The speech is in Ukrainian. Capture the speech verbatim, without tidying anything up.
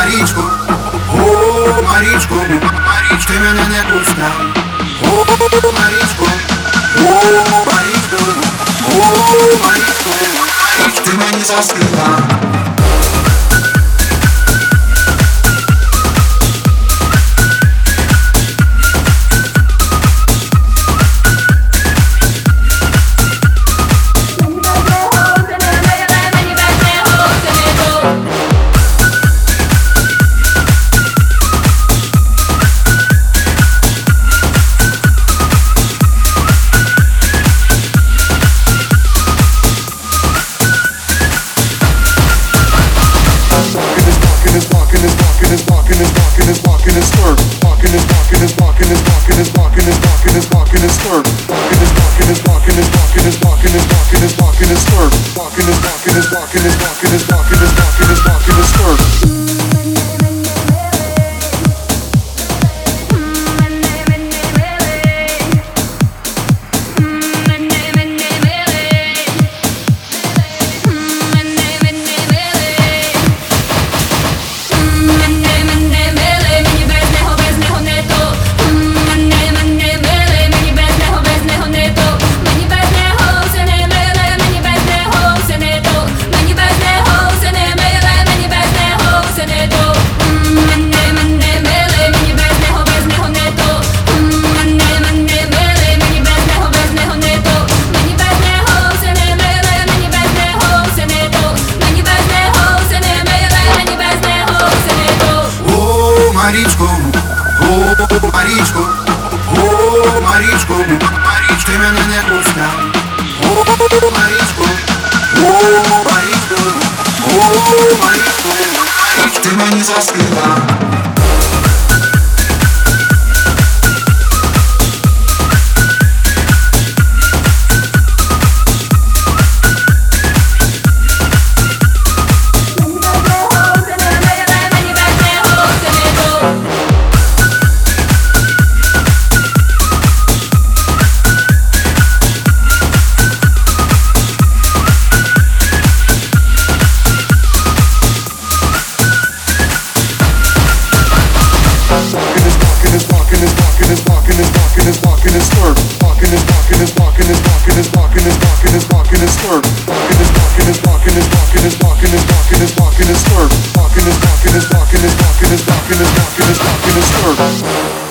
Марічко, о, Марічко, Марічко, ти мене не пускай. О, Марічко, о, Марічко, о, Марічко, Марічко, ти мені застила. Марічко, о, Марічко, о, Марічко, Марічко, ти мене не пускай. О, Марічко, о, Марічко, о, Марічко, Марічко, ти мені застила. Walking is walking is walking is walking is walking is walking is walking is walking is walking is